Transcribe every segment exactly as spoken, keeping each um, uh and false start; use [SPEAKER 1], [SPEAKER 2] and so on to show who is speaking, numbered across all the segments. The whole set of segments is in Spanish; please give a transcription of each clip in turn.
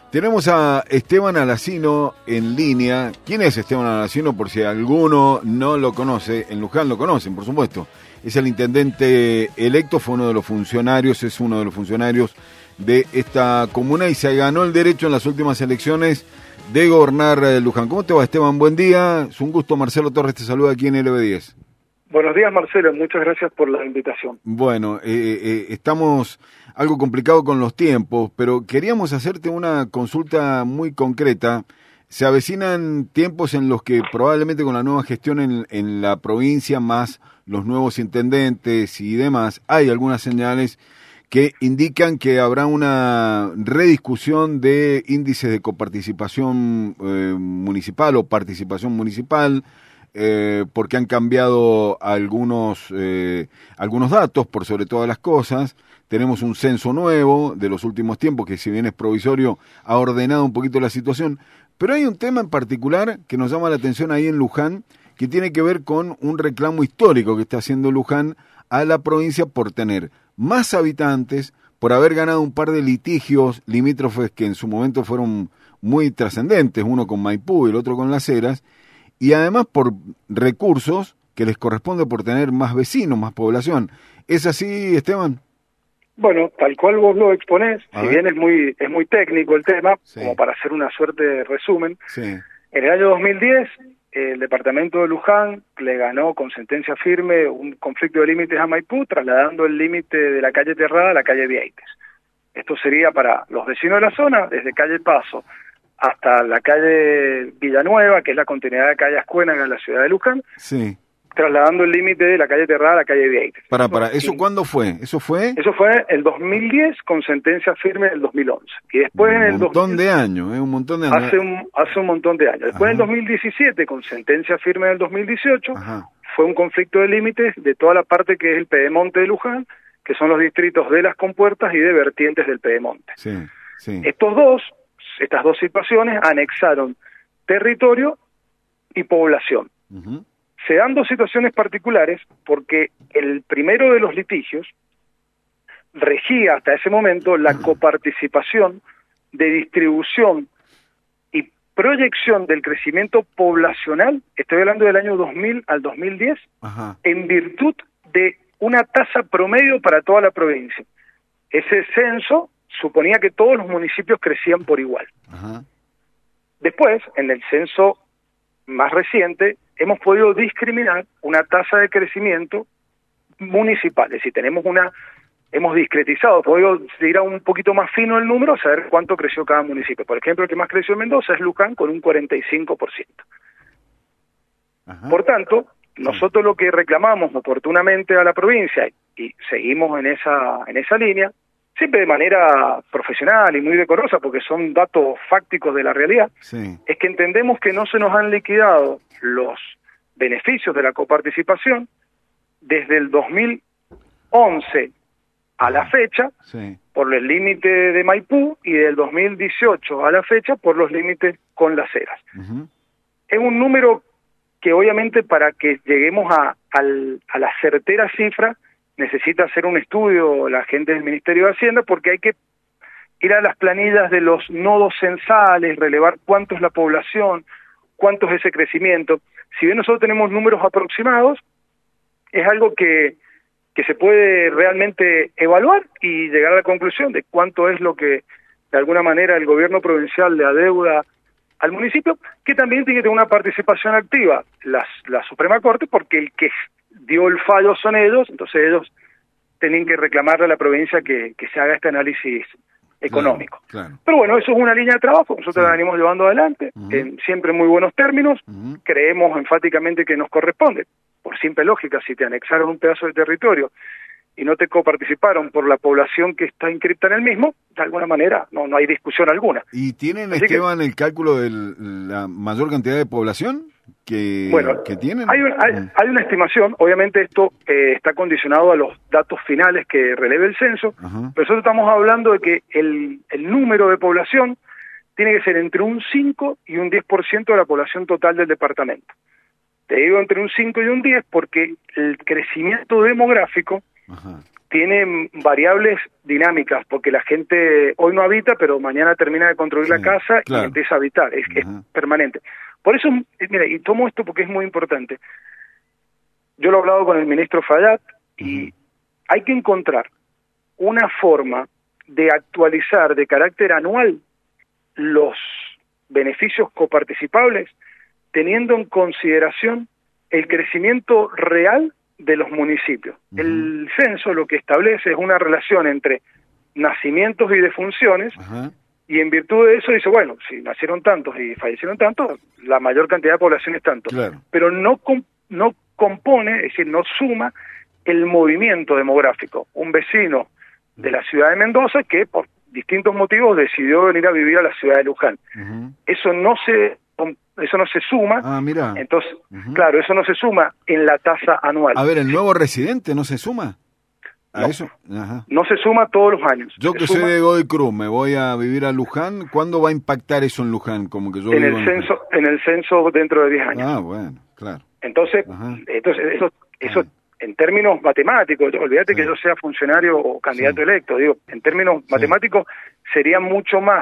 [SPEAKER 1] Tenemos a Esteban Alacino en línea. ¿Quién es Esteban Alacino? Por si alguno no lo conoce, en Luján lo conocen, por supuesto. Es el intendente electo, fue uno de los funcionarios, es uno de los funcionarios de esta comuna y se ganó el derecho en las últimas elecciones de gobernar Luján. ¿Cómo te va, Esteban? Buen día. Es un gusto. Marcelo Torres te saluda aquí en L B diez.
[SPEAKER 2] Buenos días, Marcelo. Muchas gracias por la invitación.
[SPEAKER 1] Bueno, eh, eh, estamos algo complicado con los tiempos, pero queríamos hacerte una consulta muy concreta. Se avecinan tiempos en los que probablemente con la nueva gestión en, en la provincia, más los nuevos intendentes y demás, hay algunas señales que indican que habrá una rediscusión de índices de coparticipación eh, municipal o participación municipal, eh, porque han cambiado algunos, eh, algunos datos por sobre todas las cosas. Tenemos un censo nuevo de los últimos tiempos que, si bien es provisorio, ha ordenado un poquito la situación. Pero hay un tema en particular que nos llama la atención ahí en Luján, que tiene que ver con un reclamo histórico que está haciendo Luján a la provincia por tener más habitantes, por haber ganado un par de litigios limítrofes que en su momento fueron muy trascendentes, uno con Maipú y el otro con Las Heras, y además por recursos que les corresponde por tener más vecinos, más población. ¿Es así, Esteban?
[SPEAKER 2] Bueno, tal cual vos lo exponés,
[SPEAKER 1] A
[SPEAKER 2] si
[SPEAKER 1] ver.
[SPEAKER 2] bien es muy es muy técnico el tema,
[SPEAKER 1] Sí.
[SPEAKER 2] como para hacer una suerte de resumen,
[SPEAKER 1] Sí.
[SPEAKER 2] en el año dos mil diez el departamento de Luján le ganó con sentencia firme un conflicto de límites a Maipú, trasladando el límite de la calle Terrada a la calle Vieites. Esto sería para los vecinos de la zona, desde calle Paso hasta la calle Villanueva, que es la continuidad de calle Ascuénaga en la ciudad de Luján,
[SPEAKER 1] Sí.
[SPEAKER 2] trasladando el límite de la calle Terrada a la calle Vieites.
[SPEAKER 1] Para, para, ¿eso
[SPEAKER 2] Sí.
[SPEAKER 1] cuándo fue? ¿Eso fue?
[SPEAKER 2] Eso fue el dos mil diez con sentencia firme del dos mil once. Y después en el
[SPEAKER 1] Un montón
[SPEAKER 2] dos mil,
[SPEAKER 1] de años, ¿eh? Un montón de años.
[SPEAKER 2] hace un hace un montón de años. Después
[SPEAKER 1] Ajá.
[SPEAKER 2] en el dos mil diecisiete con sentencia firme del dos mil dieciocho,
[SPEAKER 1] Ajá.
[SPEAKER 2] fue un conflicto de límites de toda la parte que es el Pedemonte de Luján, que son los distritos de Las Compuertas y de Vertientes del Pedemonte.
[SPEAKER 1] Sí, sí.
[SPEAKER 2] Estos dos, estas dos situaciones anexaron territorio y población.
[SPEAKER 1] Uh-huh.
[SPEAKER 2] Se dan dos situaciones particulares porque el primero de los litigios regía hasta ese momento la coparticipación de distribución y proyección del crecimiento poblacional, estoy hablando del año dos mil al dos mil diez,
[SPEAKER 1] Ajá.
[SPEAKER 2] en virtud de una tasa promedio para toda la provincia. Ese censo suponía que todos los municipios crecían por igual.
[SPEAKER 1] Ajá.
[SPEAKER 2] Después, en el censo más reciente, hemos podido discriminar una tasa de crecimiento municipal, es decir, tenemos una, hemos discretizado, podido ir a un poquito más fino el número, saber cuánto creció cada municipio. Por ejemplo, el que más creció en Mendoza es Luján con un cuarenta y cinco por ciento.
[SPEAKER 1] Ajá.
[SPEAKER 2] Por tanto, nosotros lo que reclamamos oportunamente a la provincia, y seguimos en esa, en esa línea, siempre de manera profesional y muy decorosa, porque son datos fácticos de la realidad,
[SPEAKER 1] Sí.
[SPEAKER 2] es que entendemos que no se nos han liquidado los beneficios de la coparticipación desde el dos mil once a la fecha,
[SPEAKER 1] Sí.
[SPEAKER 2] por el límite de Maipú, y del dos mil dieciocho a la fecha por los límites con Las Heras.
[SPEAKER 1] Uh-huh.
[SPEAKER 2] Es un número que obviamente para que lleguemos a, al, a la certera cifra necesita hacer un estudio la gente del Ministerio de Hacienda, porque hay que ir a las planillas de los nodos censales, relevar cuánto es la población, cuánto es ese crecimiento. Si bien nosotros tenemos números aproximados, es algo que, que se puede realmente evaluar y llegar a la conclusión de cuánto es lo que de alguna manera el gobierno provincial le adeuda al municipio, que también tiene que tener una participación activa, las, la Suprema Corte, porque el que dio el fallo son ellos, entonces ellos tienen que reclamarle a la provincia que, que se haga este análisis económico.
[SPEAKER 1] Claro, claro.
[SPEAKER 2] Pero bueno, eso es una línea de trabajo, nosotros
[SPEAKER 1] Sí.
[SPEAKER 2] la venimos llevando adelante,
[SPEAKER 1] Uh-huh.
[SPEAKER 2] en siempre muy buenos términos,
[SPEAKER 1] Uh-huh.
[SPEAKER 2] creemos enfáticamente que nos corresponde, por simple lógica, si te anexaron un pedazo de territorio y no te coparticiparon por la población que está inscripta en el mismo, de alguna manera no, no hay discusión alguna.
[SPEAKER 1] ¿Y tienen,
[SPEAKER 2] Así que-
[SPEAKER 1] Esteban, el cálculo de la mayor cantidad de población que,
[SPEAKER 2] Bueno,
[SPEAKER 1] que tienen?
[SPEAKER 2] hay, un- hay,
[SPEAKER 1] Mm.
[SPEAKER 2] hay una estimación, obviamente esto eh, está condicionado a los datos finales que releve el censo,
[SPEAKER 1] Ajá.
[SPEAKER 2] pero nosotros estamos hablando de que el, el número de población tiene que ser entre un cinco y un diez por ciento de la población total del departamento. Te digo entre un cinco y un diez porque el crecimiento demográfico
[SPEAKER 1] Ajá.
[SPEAKER 2] tiene variables dinámicas, porque la gente hoy no habita, pero mañana termina de construir sí, la casa claro. y empieza a habitar, es, es permanente. Por eso, mira, y tomo esto porque es muy importante. Yo lo he hablado con el ministro Fayad, y uh-huh. hay que encontrar una forma de actualizar de carácter anual los beneficios coparticipables, teniendo en consideración el crecimiento real de los municipios. Uh-huh. El censo lo que establece es una relación entre nacimientos y defunciones, uh-huh. y en virtud de eso dice, bueno, si nacieron tantos y fallecieron tantos, la mayor cantidad de población es tanto. Claro. Pero no, com- no compone, es decir, no suma el movimiento demográfico. Un vecino de la ciudad de Mendoza que por distintos motivos decidió venir a vivir a la ciudad de Luján. Uh-huh. Eso no se eso no se suma. Ah, mira. Entonces, uh-huh. claro, eso no se suma en la tasa anual.
[SPEAKER 1] A ver, ¿el nuevo residente no se suma a
[SPEAKER 2] no,
[SPEAKER 1] eso? Ajá.
[SPEAKER 2] No se suma todos los años.
[SPEAKER 1] Yo
[SPEAKER 2] se
[SPEAKER 1] que
[SPEAKER 2] suma...
[SPEAKER 1] soy de Godoy Cruz, me voy a vivir a Luján, ¿cuándo va a impactar eso en Luján? Como que yo
[SPEAKER 2] en
[SPEAKER 1] vivo
[SPEAKER 2] el censo, Luján. En el censo dentro de diez años.
[SPEAKER 1] Ah, bueno, claro.
[SPEAKER 2] Entonces, Ajá. entonces eso eso Ajá. en términos matemáticos, olvídate sí. que yo sea funcionario o candidato sí. electo, digo, en términos sí. matemáticos sería mucho más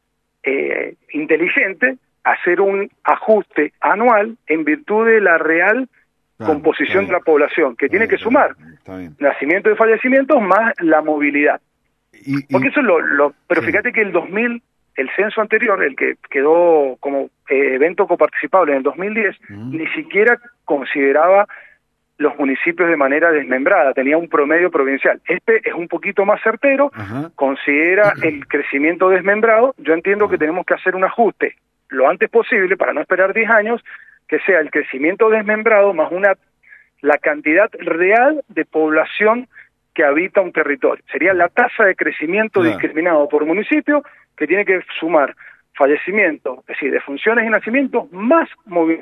[SPEAKER 2] eh, inteligente hacer un ajuste anual en virtud de la real claro, composición de la población, que está tiene bien, que sumar nacimientos y fallecimientos más la movilidad. Y, y... Porque eso es lo... lo pero sí. fíjate que el dos mil, el censo anterior, el que quedó como eh, evento coparticipable en el dos mil diez, uh-huh. ni siquiera consideraba los municipios de manera desmembrada, tenía un promedio provincial. Este es un poquito más certero, uh-huh. considera uh-huh. el crecimiento desmembrado. Yo entiendo uh-huh. que tenemos que hacer un ajuste lo antes posible, para no esperar diez años, que sea el crecimiento desmembrado más una la cantidad real de población que habita un territorio. Sería la tasa de crecimiento claro. discriminado por municipio, que tiene que sumar fallecimiento, es decir, defunciones y nacimientos, más movilidad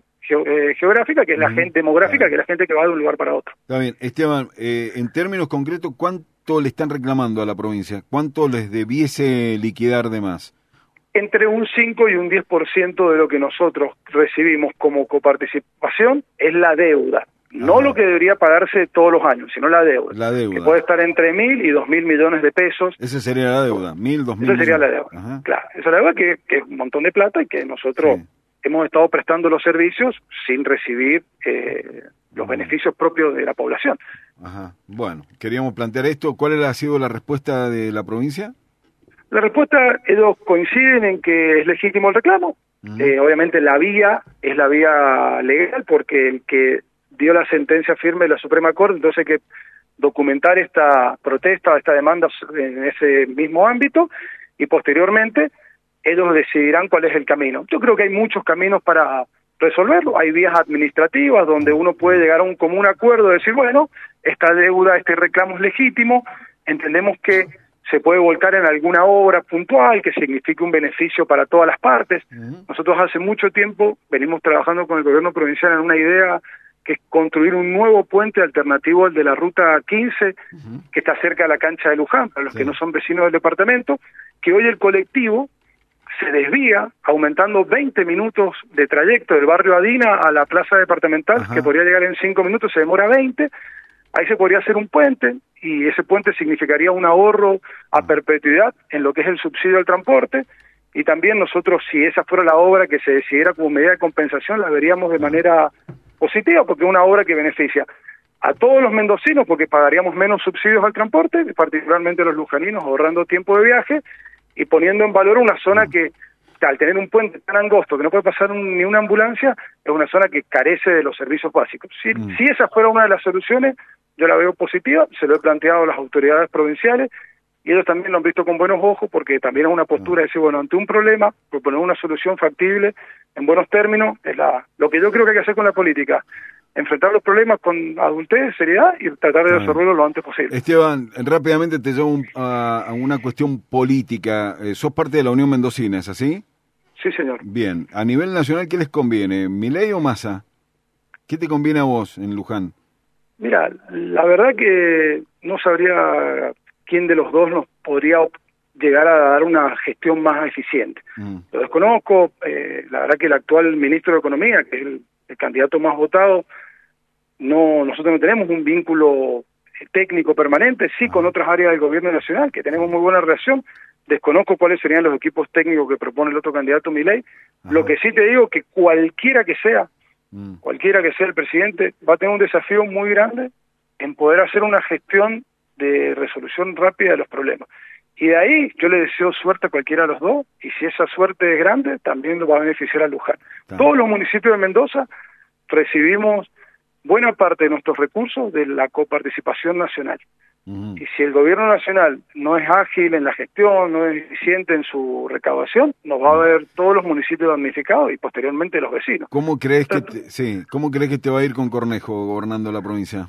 [SPEAKER 2] ge- geográfica, que es la mm, gente demográfica, claro. que es la gente que va de un lugar para otro.
[SPEAKER 1] Está bien. Esteban, eh, en términos concretos, ¿cuánto le están reclamando a la provincia? ¿Cuánto les debiese liquidar de más?
[SPEAKER 2] Entre un cinco y un diez por ciento de lo que nosotros recibimos como coparticipación es la deuda. No Ajá. lo que debería pagarse todos los años, sino la deuda.
[SPEAKER 1] La deuda.
[SPEAKER 2] Que puede estar entre mil y dos mil millones de pesos.
[SPEAKER 1] Esa sería la deuda, mil, dos mil.
[SPEAKER 2] Esa sería la deuda. Ajá. Claro, esa es la deuda que, que es un montón de plata y que nosotros sí. hemos estado prestando los servicios sin recibir eh, los Ajá. beneficios propios de la población.
[SPEAKER 1] Ajá. Bueno, queríamos plantear esto. ¿Cuál ha sido la respuesta de la provincia?
[SPEAKER 2] La respuesta, ellos coinciden en que es legítimo el reclamo. Uh-huh. Eh, obviamente la vía es la vía legal, porque el que dio la sentencia firme de la Suprema Corte, entonces hay que documentar esta protesta, esta demanda en ese mismo ámbito, y posteriormente ellos decidirán cuál es el camino. Yo creo que hay muchos caminos para resolverlo. Hay vías administrativas donde uno puede llegar a un común acuerdo, decir, bueno, esta deuda, este reclamo es legítimo, entendemos que se puede volcar en alguna obra puntual que signifique un beneficio para todas las partes. Uh-huh. Nosotros hace mucho tiempo venimos trabajando con el gobierno provincial en una idea que es construir un nuevo puente alternativo al de la ruta quince, uh-huh. que está cerca de la cancha de Luján, para los sí. que no son vecinos del departamento, que hoy el colectivo se desvía aumentando veinte minutos de trayecto del barrio Adina a la plaza departamental, uh-huh. que podría llegar en cinco minutos, se demora veinte. Ahí se podría hacer un puente, y ese puente significaría un ahorro a perpetuidad en lo que es el subsidio al transporte, y también nosotros, si esa fuera la obra que se decidiera como medida de compensación, la veríamos de manera positiva, porque es una obra que beneficia a todos los mendocinos, porque pagaríamos menos subsidios al transporte, particularmente los lujaninos, ahorrando tiempo de viaje, y poniendo en valor una zona que, al tener un puente tan angosto que no puede pasar un, ni una ambulancia, es una zona que carece de los servicios básicos. Si, mm. si esa fuera una de las soluciones, yo la veo positiva, se lo he planteado a las autoridades provinciales, y ellos también lo han visto con buenos ojos, porque también es una postura de decir, bueno, ante un problema, proponer una solución factible, en buenos términos, es la lo que yo creo que hay que hacer con la política. Enfrentar los problemas con adultez, seriedad, y tratar de resolverlo lo antes posible.
[SPEAKER 1] Esteban, rápidamente te llevo un, a, a una cuestión política. Eh, sos parte de la Unión Mendocina, ¿es así?
[SPEAKER 2] Sí, señor.
[SPEAKER 1] Bien. A nivel nacional, ¿qué les conviene? ¿Milei o Massa? ¿Qué te conviene a vos en Luján?
[SPEAKER 2] Mira, la verdad que no sabría quién de los dos nos podría llegar a dar una gestión más eficiente. Mm. Lo desconozco, eh, la verdad que el actual ministro de Economía, que es el, el candidato más votado, no nosotros no tenemos un vínculo técnico permanente, sí con otras áreas del gobierno nacional, que tenemos muy buena relación. Desconozco cuáles serían los equipos técnicos que propone el otro candidato Milei. Lo que sí te digo que cualquiera que sea, mm. cualquiera que sea el presidente, va a tener un desafío muy grande en poder hacer una gestión de resolución rápida de los problemas. Y de ahí yo le deseo suerte a cualquiera de los dos, y si esa suerte es grande, también lo va a beneficiar a Luján. Claro. Todos los municipios de Mendoza recibimos buena parte de nuestros recursos de la coparticipación nacional. Uh-huh. Y si el gobierno nacional no es ágil en la gestión, no es eficiente en su recaudación, nos va a ver todos los municipios damnificados y posteriormente los vecinos.
[SPEAKER 1] ¿Cómo crees que te, sí, cómo crees que te va a ir con Cornejo gobernando la provincia?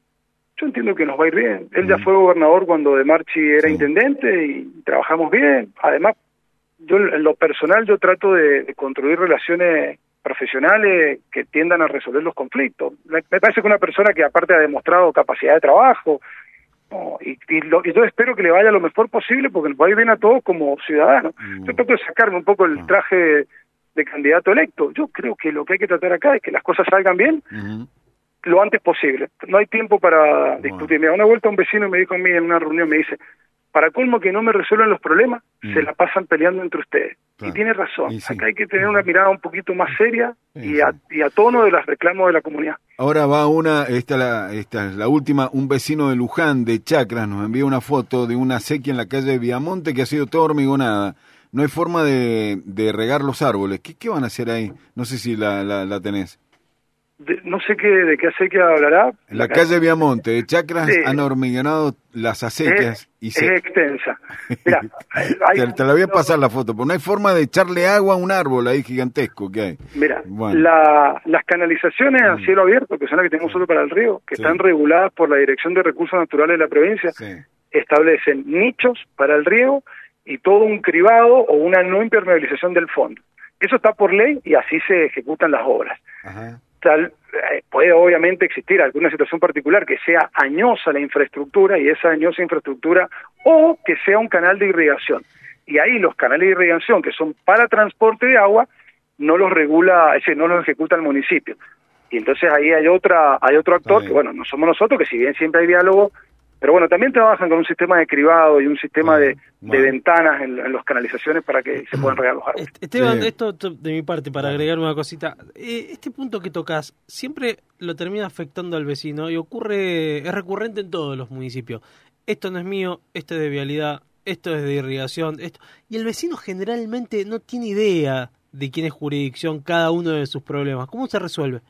[SPEAKER 2] Yo entiendo que nos va a ir bien. Él uh-huh. ya fue gobernador cuando De Marchi era sí. intendente y trabajamos bien. Además, yo en lo personal yo trato de, de construir relaciones profesionales que tiendan a resolver los conflictos. Me, me parece que una persona que aparte ha demostrado capacidad de trabajo, no, y, y, lo, y yo espero que le vaya lo mejor posible porque nos va a ir bien a todos como ciudadanos. Mm. Yo trato de sacarme un poco el traje de, de candidato electo. Yo creo que lo que hay que tratar acá es que las cosas salgan bien mm-hmm. lo antes posible. No hay tiempo para wow. discutir. Mira, una vuelta un vecino me dijo a mí en una reunión, me dice, para colmo que no me resuelven los problemas, mm. se la pasan peleando entre ustedes. Claro. Y tiene razón. Y sí. Acá hay que tener una mirada un poquito más seria sí, y, a, sí. y a tono de los reclamos de la comunidad.
[SPEAKER 1] Ahora va una, esta, la, esta es la última, un vecino de Luján, de Chacras, nos envía una foto de una sequía en la calle de Viamonte que ha sido toda hormigonada. No hay forma de, de regar los árboles. ¿Qué, qué van a hacer ahí? No sé si la, la, la tenés.
[SPEAKER 2] De, no sé qué de qué acequia hablará.
[SPEAKER 1] En la, la calle Viamonte, de Chacras sí. han hormigonado las acequias.
[SPEAKER 2] Es,
[SPEAKER 1] y
[SPEAKER 2] es
[SPEAKER 1] se...
[SPEAKER 2] extensa. Mirá, hay,
[SPEAKER 1] te, te la voy a pasar la foto, pero no hay forma de echarle agua a un árbol ahí gigantesco que hay.
[SPEAKER 2] Mira, bueno. la, las canalizaciones a cielo abierto, que son las que tenemos solo para el río, que sí. están reguladas por la Dirección de Recursos Naturales de la provincia, sí. establecen nichos para el riego y todo un cribado o una no impermeabilización del fondo. Eso está por ley y así se ejecutan las obras. Ajá. Tal, eh, puede obviamente existir alguna situación particular que sea añosa la infraestructura y esa añosa infraestructura o que sea un canal de irrigación. Y ahí los canales de irrigación que son para transporte de agua no los regula, ese no los ejecuta el municipio. Y entonces ahí hay otra hay otro actor que bueno, no somos nosotros, que si bien siempre hay diálogo, pero bueno, también trabajan con un sistema de cribado y un sistema de, de ventanas en, en las canalizaciones para que se puedan regar los árboles.
[SPEAKER 3] Esteban, sí. esto de mi parte, para agregar una cosita, eh, este punto que tocas siempre lo termina afectando al vecino y ocurre, es recurrente en todos los municipios. Esto no es mío, esto es de vialidad, esto es de irrigación, esto y el vecino generalmente no tiene idea de quién es jurisdicción cada uno de sus problemas. ¿Cómo se resuelve?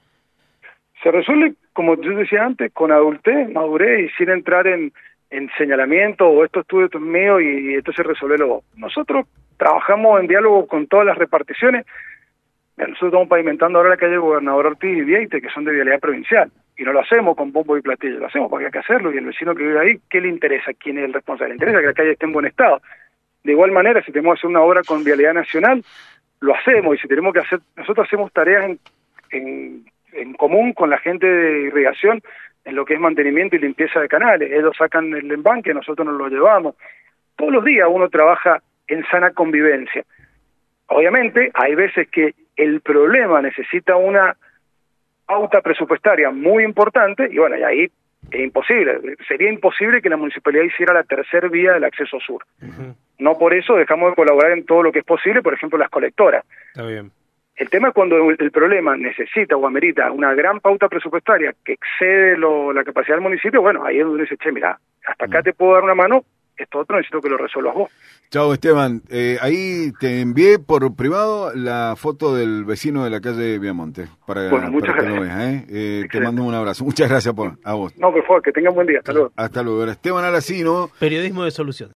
[SPEAKER 2] Se resuelve, como yo decía antes, con adultez, madurez y sin entrar en, en señalamiento o esto estudio, esto es mío y, y esto se resuelve luego. Nosotros trabajamos en diálogo con todas las reparticiones. Nosotros estamos pavimentando ahora la calle Gobernador Ortiz y Vieite, que son de vialidad provincial. Y no lo hacemos con bombo y platillo, lo hacemos porque hay que hacerlo. Y el vecino que vive ahí, ¿qué le interesa? ¿Quién es el responsable? Le interesa que la calle esté en buen estado. De igual manera, si tenemos que hacer una obra con vialidad nacional, lo hacemos. Y si tenemos que hacer, nosotros hacemos tareas en... en en común con la gente de irrigación en lo que es mantenimiento y limpieza de canales. Ellos sacan el embanque, nosotros nos lo llevamos. Todos los días uno trabaja en sana convivencia. Obviamente hay veces que el problema necesita una pauta presupuestaria muy importante y bueno, y ahí es imposible. Sería imposible que la municipalidad hiciera la tercera vía del acceso sur. Uh-huh. No por eso dejamos de colaborar en todo lo que es posible, por ejemplo las colectoras.
[SPEAKER 3] Está bien.
[SPEAKER 2] El tema es cuando el problema necesita o amerita una gran pauta presupuestaria que excede lo, la capacidad del municipio, bueno, ahí es donde dice, che, mira, hasta acá te puedo dar una mano, esto otro necesito que lo resuelvas vos.
[SPEAKER 1] Chao, Esteban. Eh, ahí te envié por privado la foto del vecino de la calle Viamonte, para,
[SPEAKER 2] bueno, muchas
[SPEAKER 1] para que
[SPEAKER 2] gracias.
[SPEAKER 1] lo veas. ¿eh? Eh, te mando un abrazo. Muchas gracias por, a vos.
[SPEAKER 2] No, por favor, que tengan buen día. Hasta luego.
[SPEAKER 1] Hasta luego. Esteban Aracino.
[SPEAKER 3] Periodismo de solución.